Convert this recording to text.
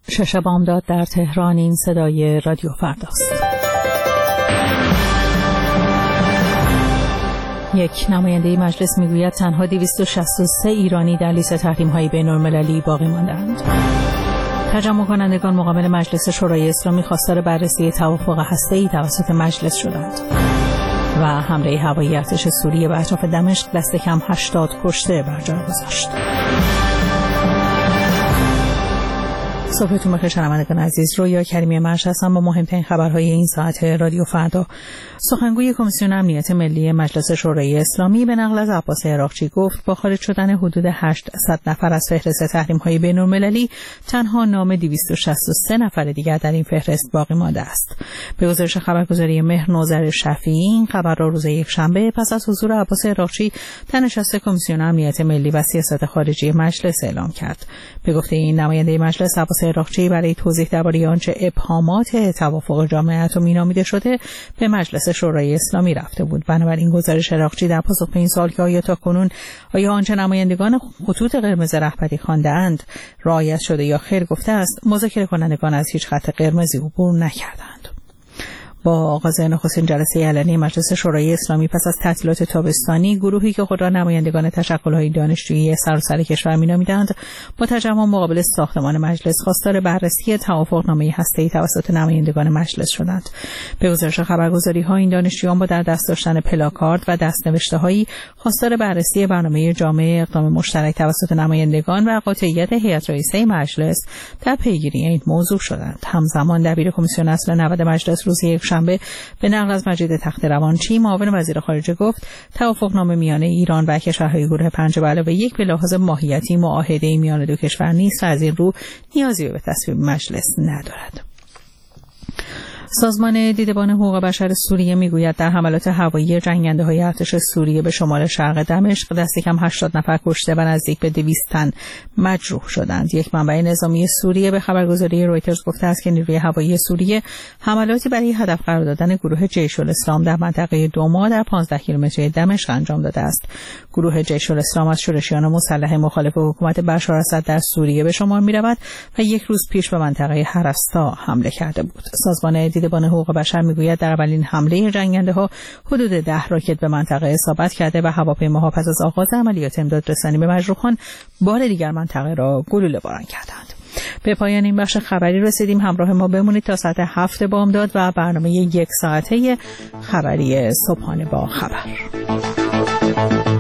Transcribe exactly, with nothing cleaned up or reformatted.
شش بامداد در تهران. این صدای رادیو فرداست. یک نماینده مجلس میگوید تنها دویست و شصت و سه ایرانی در لیست تحریم‌های بین‌المللی باقی ماندند. تجمع کنندگان مقابل مجلس شورای اسلامی خواستار بررسی توافق هسته‌ای توسط مجلس شدند. و حمله هوایی ارتش سوریه به اطراف دمشق دست کم هشتاد کشته بر جای گذاشت. صبحتون بخیر شنوندگان عزیز. رویا کریمی مرش هستم با مهمترین خبرهای این ساعت رادیو فردا. سخنگوی کمیسیون امنیت ملی مجلس شورای اسلامی به نقل از عباس عراقچی گفت با خارج شدن حدود هشتصد نفر از فهرست تحریم‌های بین‌المللی تنها نام دویست و شصت و سه نفر دیگر در این فهرست باقی مانده است. به گزارش خبرگزاری مهر نوذر شفیعی این خبر را روز یکشنبه پس از حضور عباس عراقچی در نشست کمیسیون امنیت ملی و سیاست خارجی مجلس اعلام کرد. به گفته این نماینده مجلس، عباس عراقچی برای توضیح درباره آنچه ابهامات توافق جامعه اتمی نامیده شده به مجلس شورای اسلامی رفته بود. بنابراین گزارش عراقچی در پاسخ به این سوال که آیا تاکنون آیا آنچه نمایندگان خطوط قرمز رهبری خوانده‌اند رعایت شده یا خیر گفته است، مذاکره کنندگان از هیچ خط قرمزی عبور نکردند. با آغاز نخستین جلسه علنی مجلس شورای اسلامی پس از تعطیلات تابستانی، گروهی که خود را نمایندگان تشکل‌های دانشجویی سراسر کشور می‌نامیدند با تجمع مقابل ساختمان مجلس خواستار بررسی توافقنامه هسته‌ای توسط نمایندگان مجلس شدند. به گزارش خبرگزاری‌ها این دانشجویان با در دست داشتن پلاکارد و دست‌نوشته‌هایی خواستار بررسی برنامه جامع اقدام مشترک توسط نمایندگان و قاطعیت هیئت رئیسه مجلس در پیگیری این موضوع شدند. همزمان دبیر کمیسیون اصل نود مجلس روز شنبه به نقل از مجید تخت‌روانچی معاون وزیر خارجه گفت توافقنامه میان ایران و کشورهای گروه پنج به علاوه یک به لحاظ ماهیتی معاهده میان دو کشور نیست و از این رو نیازی به تصویب مجلس ندارد. سازمان دیدبان حقوق بشر سوریه میگوید در حملات هوایی جنگنده‌های ارتش سوریه به شمال شرق دمشق دست کم هشتاد نفر کشته و نزدیک به دویست تن مجروح شدند. یک منبع نظامی سوریه به خبرگزاری رویترز گفته است که نیروی هوایی سوریه حملاتی برای هدف قرار دادن گروه جیش الاسلام در منطقه دوما در پانزده کیلومتری دمشق انجام داده است. گروه جیش الاسلام از شورشیان مسلح مخالف حکومت بشار اسد در سوریه به شمار می‌رود و یک روز پیش به منطقه هرستا حمله کرده بود. سازمان دیدبان حقوق بشر میگوید در اولین حمله جنگنده‌ها حدود ده راکت به منطقه اصابت کرده و هواپیماها پس از آغاز عملیات امدادرسانی به مجروحان بار دیگر منطقه را گلوله باران کردند. به پایان این بخش خبری رسیدیم. همراه ما بمونید تا ساعت هفت بامداد و برنامه یک ساعته خبری صبحانه با خبر.